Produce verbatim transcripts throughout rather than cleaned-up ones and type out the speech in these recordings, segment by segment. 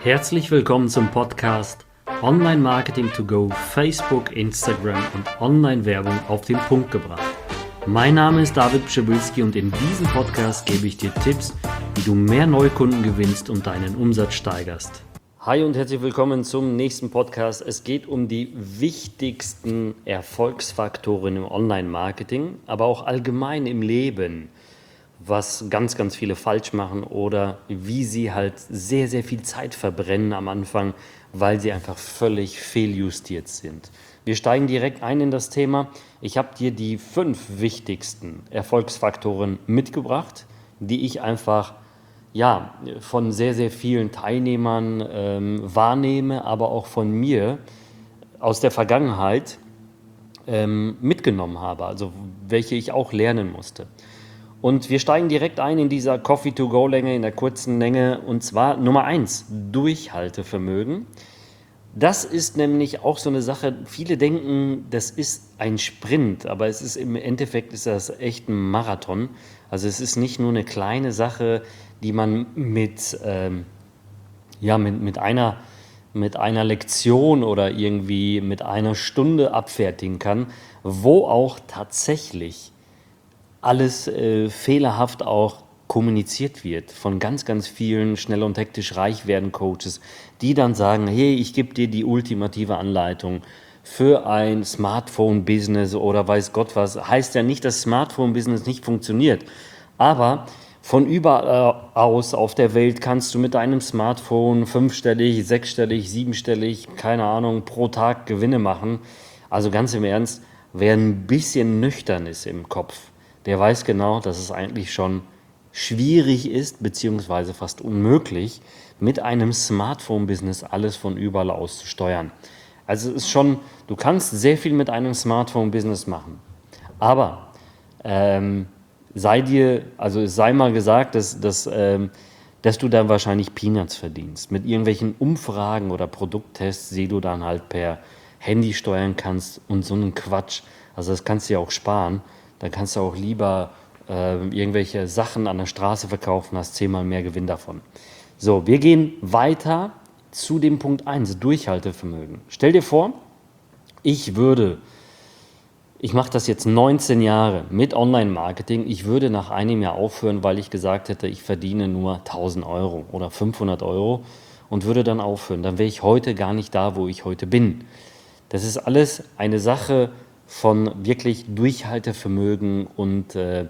Herzlich willkommen zum Podcast Online Marketing to Go, Facebook, Instagram und Online-Werbung auf den Punkt gebracht. Mein Name ist David Pschibilski und in diesem Podcast gebe ich dir Tipps, wie du mehr Neukunden gewinnst und deinen Umsatz steigerst. Hi und herzlich willkommen zum nächsten Podcast. Es geht um die wichtigsten Erfolgsfaktoren im Online-Marketing, aber auch allgemein im Leben, was ganz, ganz viele falsch machen oder wie sie halt sehr, sehr viel Zeit verbrennen am Anfang, weil sie einfach völlig fehljustiert sind. Wir steigen direkt ein in das Thema. Ich habe dir die fünf wichtigsten Erfolgsfaktoren mitgebracht, die ich einfach ja, von sehr, sehr vielen Teilnehmern ähm, wahrnehme, aber auch von mir aus der Vergangenheit ähm, mitgenommen habe, also welche ich auch lernen musste. Und wir steigen direkt ein in dieser Coffee-to-Go-Länge, in der kurzen Länge, und zwar Nummer eins, Durchhaltevermögen. Das ist nämlich auch so eine Sache, viele denken, das ist ein Sprint, aber es ist im Endeffekt ist das echt ein Marathon. Also es ist nicht nur eine kleine Sache, die man mit, ähm, ja, mit, mit, einer, mit einer Lektion oder irgendwie mit einer Stunde abfertigen kann, wo auch tatsächlich alles äh, fehlerhaft auch kommuniziert wird von ganz, ganz vielen schnell und hektisch reich werden Coaches, die dann sagen, hey, ich gebe dir die ultimative Anleitung für ein Smartphone-Business oder weiß Gott was. Heißt ja nicht, dass Smartphone-Business nicht funktioniert, aber von überall aus auf der Welt kannst du mit deinem Smartphone fünfstellig, sechsstellig, siebenstellig, keine Ahnung, pro Tag Gewinne machen. Also ganz im Ernst, wer ein bisschen nüchtern ist im Kopf, der weiß genau, dass es eigentlich schon schwierig ist, beziehungsweise fast unmöglich, mit einem Smartphone-Business alles von überall aus zu steuern. Also es ist schon, du kannst sehr viel mit einem Smartphone-Business machen, aber ähm, sei dir, also es sei mal gesagt, dass, dass, ähm, dass du dann wahrscheinlich Peanuts verdienst. Mit irgendwelchen Umfragen oder Produkttests, die du dann halt per Handy steuern kannst und so einen Quatsch. Also das kannst du ja auch sparen. Dann kannst du auch lieber äh, irgendwelche Sachen an der Straße verkaufen, hast zehnmal mehr Gewinn davon. So, wir gehen weiter zu dem Punkt eins, Durchhaltevermögen. Stell dir vor, ich würde, ich mache das jetzt neunzehn Jahre mit Online-Marketing, ich würde nach einem Jahr aufhören, weil ich gesagt hätte, ich verdiene nur tausend Euro oder fünfhundert Euro und würde dann aufhören. Dann wäre ich heute gar nicht da, wo ich heute bin. Das ist alles eine Sache von wirklich Durchhaltevermögen und äh,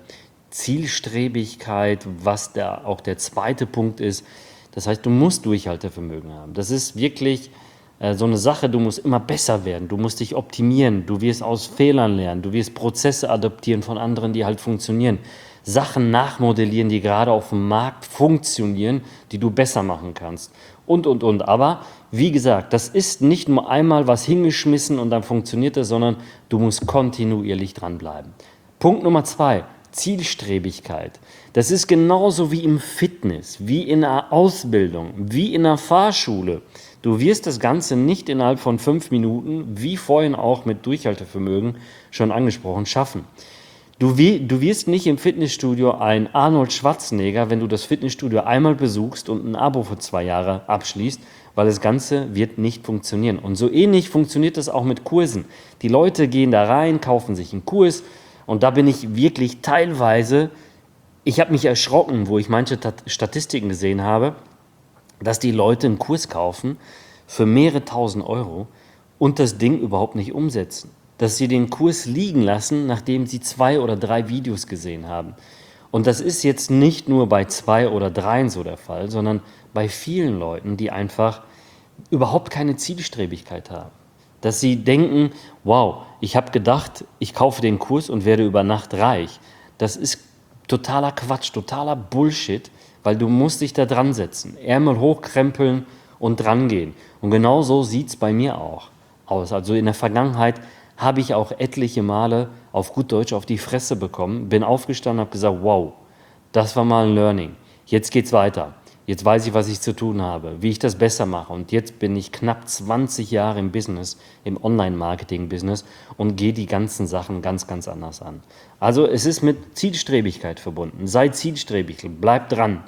Zielstrebigkeit, was der, auch der zweite Punkt ist. Das heißt, du musst Durchhaltevermögen haben. Das ist wirklich äh, so eine Sache, du musst immer besser werden, du musst dich optimieren, du wirst aus Fehlern lernen, du wirst Prozesse adaptieren von anderen, die halt funktionieren, Sachen nachmodellieren, die gerade auf dem Markt funktionieren, die du besser machen kannst und, und, und. Aber wie gesagt, das ist nicht nur einmal was hingeschmissen und dann funktioniert das, sondern du musst kontinuierlich dranbleiben. Punkt Nummer zwei, Zielstrebigkeit. Das ist genauso wie im Fitness, wie in einer Ausbildung, wie in einer Fahrschule. Du wirst das Ganze nicht innerhalb von fünf Minuten, wie vorhin auch mit Durchhaltevermögen schon angesprochen, schaffen. Du, du wirst nicht im Fitnessstudio ein Arnold Schwarzenegger, wenn du das Fitnessstudio einmal besuchst und ein Abo für zwei Jahre abschließt, weil das Ganze wird nicht funktionieren. Und so ähnlich funktioniert das auch mit Kursen. Die Leute gehen da rein, kaufen sich einen Kurs und da bin ich wirklich teilweise, ich habe mich erschrocken, wo ich manche Statistiken gesehen habe, dass die Leute einen Kurs kaufen für mehrere tausend Euro und das Ding überhaupt nicht umsetzen. Dass sie den Kurs liegen lassen, nachdem sie zwei oder drei Videos gesehen haben. Und das ist jetzt nicht nur bei zwei oder dreien so der Fall, sondern bei vielen Leuten, die einfach überhaupt keine Zielstrebigkeit haben. Dass sie denken, wow, ich habe gedacht, ich kaufe den Kurs und werde über Nacht reich. Das ist totaler Quatsch, totaler Bullshit, weil du musst dich da dran setzen, Ärmel hochkrempeln und dran gehen. Und genau so sieht es bei mir auch aus. Also in der Vergangenheit habe ich auch etliche Male auf gut Deutsch auf die Fresse bekommen, bin aufgestanden und habe gesagt, wow, das war mal ein Learning. Jetzt geht's weiter. Jetzt weiß ich, was ich zu tun habe, wie ich das besser mache. Und jetzt bin ich knapp zwanzig Jahre im Business, im Online-Marketing-Business und gehe die ganzen Sachen ganz, ganz anders an. Also es ist mit Zielstrebigkeit verbunden. Sei zielstrebig, bleib dran.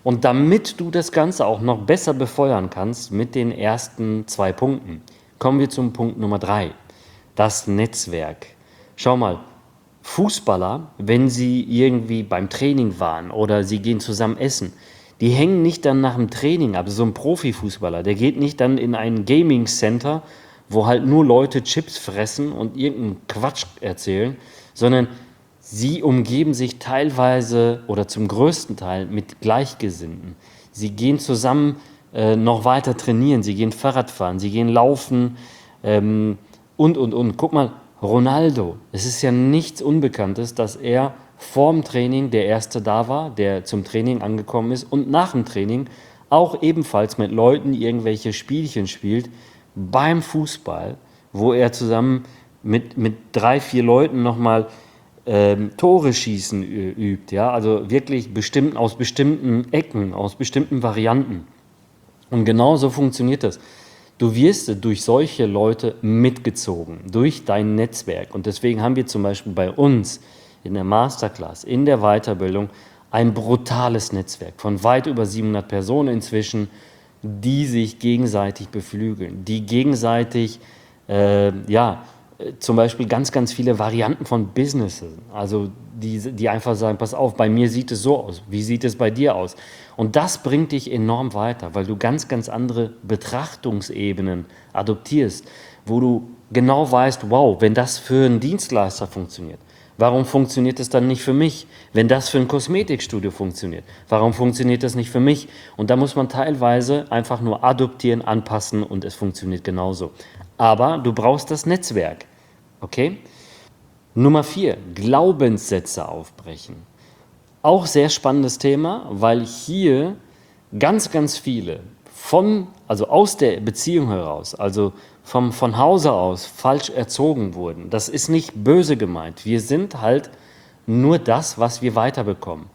Und damit du das Ganze auch noch besser befeuern kannst mit den ersten zwei Punkten, kommen wir zum Punkt Nummer drei, das Netzwerk. Schau mal, Fußballer, wenn sie irgendwie beim Training waren oder sie gehen zusammen essen, die hängen nicht dann nach dem Training ab. So ein Profifußballer, der geht nicht dann in ein Gaming-Center, wo halt nur Leute Chips fressen und irgendeinen Quatsch erzählen, sondern sie umgeben sich teilweise oder zum größten Teil mit Gleichgesinnten. Sie gehen zusammen äh, noch weiter trainieren, sie gehen Fahrrad fahren, sie gehen laufen ähm, und, und, und. Guck mal, Ronaldo, es ist ja nichts Unbekanntes, dass er vorm Training der Erste da war, der zum Training angekommen ist und nach dem Training auch ebenfalls mit Leuten irgendwelche Spielchen spielt beim Fußball, wo er zusammen mit, mit drei, vier Leuten nochmal ähm, Tore schießen übt, ja, also wirklich bestimmt, aus bestimmten Ecken, aus bestimmten Varianten. Und genau so funktioniert das. Du wirst durch solche Leute mitgezogen, durch dein Netzwerk. Und deswegen haben wir zum Beispiel bei uns in der Masterclass, in der Weiterbildung, ein brutales Netzwerk von weit über siebenhundert Personen inzwischen, die sich gegenseitig beflügeln, die gegenseitig, äh, ja, zum Beispiel ganz, ganz viele Varianten von Businesses, also die, die einfach sagen, pass auf, bei mir sieht es so aus, wie sieht es bei dir aus? Und das bringt dich enorm weiter, weil du ganz, ganz andere Betrachtungsebenen adoptierst, wo du genau weißt, wow, wenn das für einen Dienstleister funktioniert, warum funktioniert es dann nicht für mich? Wenn das für ein Kosmetikstudio funktioniert, warum funktioniert das nicht für mich? Und da muss man teilweise einfach nur adoptieren, anpassen und es funktioniert genauso. Aber du brauchst das Netzwerk, okay? Nummer vier, Glaubenssätze aufbrechen. Auch sehr spannendes Thema, weil hier ganz, ganz viele von, also aus der Beziehung heraus, also vom, von Hause aus falsch erzogen wurden. Das ist nicht böse gemeint. Wir sind halt nur das, was wir weiterbekommen.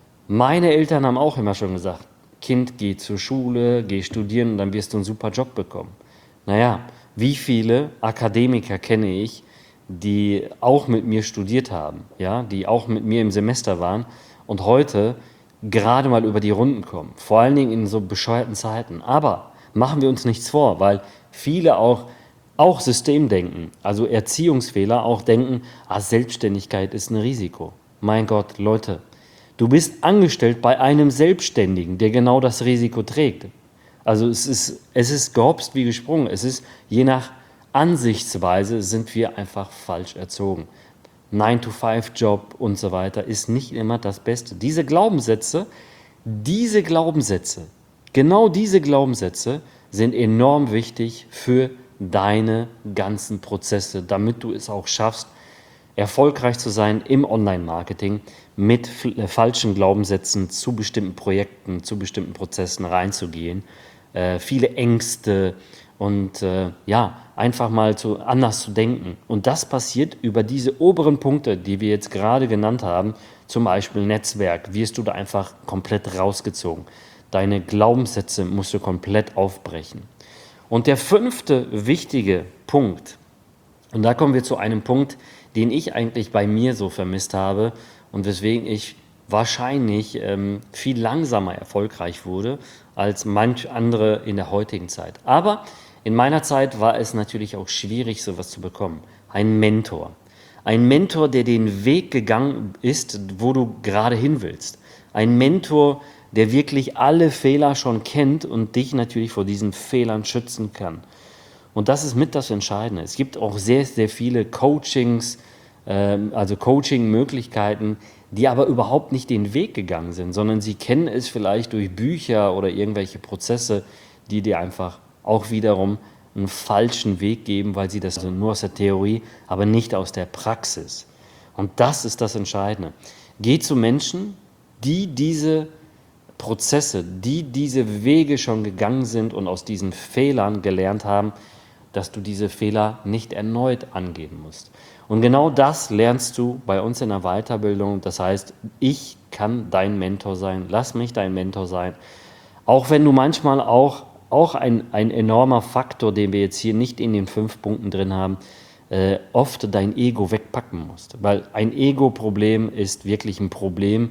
Meine Eltern haben auch immer schon gesagt, Kind, geh zur Schule, geh studieren und dann wirst du einen super Job bekommen. Naja, wie viele Akademiker kenne ich, die auch mit mir studiert haben, ja, die auch mit mir im Semester waren und heute gerade mal über die Runden kommen, vor allen Dingen in so bescheuerten Zeiten. Aber machen wir uns nichts vor, weil viele auch, auch Systemdenken, also Erziehungsfehler, auch denken, ah, Selbstständigkeit ist ein Risiko. Mein Gott, Leute, du bist angestellt bei einem Selbstständigen, der genau das Risiko trägt. Also es ist, es ist gehopst wie gesprungen. Es ist, je nach Ansichtsweise sind wir einfach falsch erzogen. nine to five Job und so weiter ist nicht immer das Beste. Diese Glaubenssätze, diese Glaubenssätze, genau diese Glaubenssätze sind enorm wichtig für deine ganzen Prozesse, damit du es auch schaffst, erfolgreich zu sein im Online-Marketing mit falschen Glaubenssätzen zu bestimmten Projekten, zu bestimmten Prozessen reinzugehen. Äh, viele Ängste und äh, ja, einfach mal zu, anders zu denken. Und das passiert über diese oberen Punkte, die wir jetzt gerade genannt haben, zum Beispiel Netzwerk, wirst du da einfach komplett rausgezogen. Deine Glaubenssätze musst du komplett aufbrechen. Und der fünfte wichtige Punkt, und da kommen wir zu einem Punkt, den ich eigentlich bei mir so vermisst habe und weswegen ich wahrscheinlich ähm, viel langsamer erfolgreich wurde als manch andere in der heutigen Zeit. Aber in meiner Zeit war es natürlich auch schwierig, sowas zu bekommen. Ein Mentor. Ein Mentor, der den Weg gegangen ist, wo du gerade hin willst. Ein Mentor, der wirklich alle Fehler schon kennt und dich natürlich vor diesen Fehlern schützen kann. Und das ist mit das Entscheidende. Es gibt auch sehr, sehr viele Coachings, äh, also Coaching-Möglichkeiten, die aber überhaupt nicht den Weg gegangen sind, sondern sie kennen es vielleicht durch Bücher oder irgendwelche Prozesse, die dir einfach auch wiederum einen falschen Weg geben, weil sie das also nur aus der Theorie, aber nicht aus der Praxis. Und das ist das Entscheidende. Geh zu Menschen, die diese Prozesse, die diese Wege schon gegangen sind und aus diesen Fehlern gelernt haben, dass du diese Fehler nicht erneut angehen musst. Und genau das lernst du bei uns in der Weiterbildung. Das heißt, ich kann dein Mentor sein, lass mich dein Mentor sein. Auch wenn du manchmal auch, auch ein, ein enormer Faktor, den wir jetzt hier nicht in den fünf Punkten drin haben, äh, oft dein Ego wegpacken musst. Weil ein Ego-Problem ist wirklich ein Problem,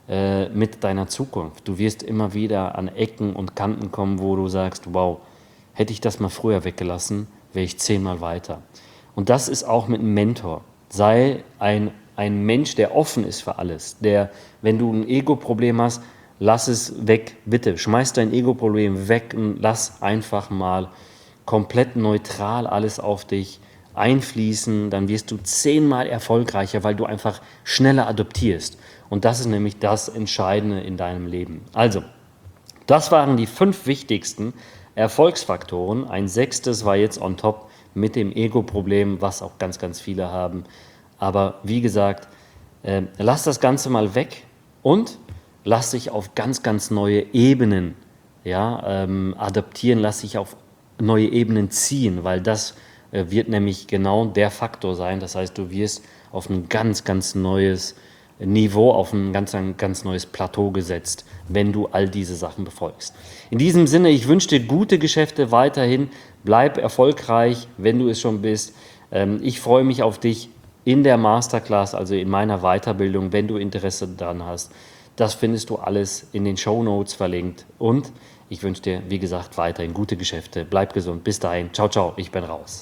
äh, mit deiner Zukunft. Du wirst immer wieder an Ecken und Kanten kommen, wo du sagst, wow, hätte ich das mal früher weggelassen, wäre ich zehnmal weiter. Und das ist auch mit einem Mentor. Sei ein, ein Mensch, der offen ist für alles. Der, wenn du ein Ego-Problem hast, lass es weg, bitte. Schmeiß dein Ego-Problem weg und lass einfach mal komplett neutral alles auf dich einfließen. Dann wirst du zehnmal erfolgreicher, weil du einfach schneller adoptierst. Und das ist nämlich das Entscheidende in deinem Leben. Also, das waren die fünf wichtigsten Erfolgsfaktoren. Ein sechstes war jetzt on top mit dem Ego-Problem, was auch ganz, ganz viele haben. Aber wie gesagt, äh, lass das Ganze mal weg und lass dich auf ganz, ganz neue Ebenen ja, ähm, adaptieren, lass dich auf neue Ebenen ziehen, weil das äh, wird nämlich genau der Faktor sein. Das heißt, du wirst auf ein ganz, ganz neues Niveau, auf ein ganz, ein ganz neues Plateau gesetzt, wenn du all diese Sachen befolgst. In diesem Sinne, ich wünsche dir gute Geschäfte weiterhin, bleib erfolgreich, wenn du es schon bist. Ähm, ich freue mich auf dich in der Masterclass, also in meiner Weiterbildung, wenn du Interesse daran hast. Das findest du alles in den Shownotes verlinkt und ich wünsche dir, wie gesagt, weiterhin gute Geschäfte. Bleib gesund. Bis dahin. Ciao, ciao. Ich bin raus.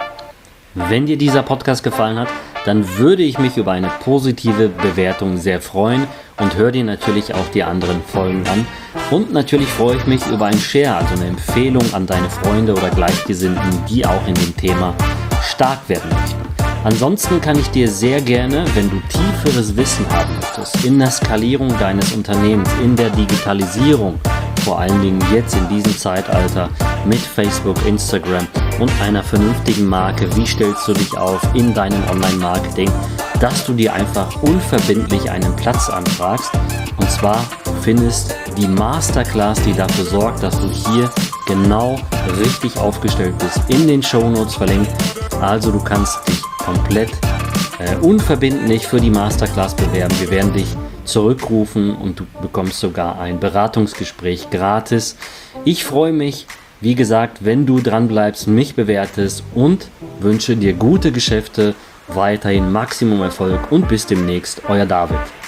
Wenn dir dieser Podcast gefallen hat, dann würde ich mich über eine positive Bewertung sehr freuen und hör dir natürlich auch die anderen Folgen an. Und natürlich freue ich mich über ein Share, also eine Empfehlung an deine Freunde oder Gleichgesinnten, die auch in dem Thema stark werden möchten. Ansonsten kann ich dir sehr gerne, wenn du tieferes Wissen haben möchtest, in der Skalierung deines Unternehmens, in der Digitalisierung, vor allen Dingen jetzt in diesem Zeitalter mit Facebook, Instagram und einer vernünftigen Marke, wie stellst du dich auf in deinem Online-Marketing, dass du dir einfach unverbindlich einen Platz anfragst. Und zwar, du findest die Masterclass, die dafür sorgt, dass du hier genau richtig aufgestellt bist, in den Shownotes verlinkt. Also du kannst dich komplett äh, unverbindlich für die Masterclass bewerben. Wir werden dich zurückrufen und du bekommst sogar ein Beratungsgespräch gratis. Ich freue mich, wie gesagt, wenn du dran bleibst, mich bewertest und wünsche dir gute Geschäfte, weiterhin Maximum Erfolg und bis demnächst, euer David.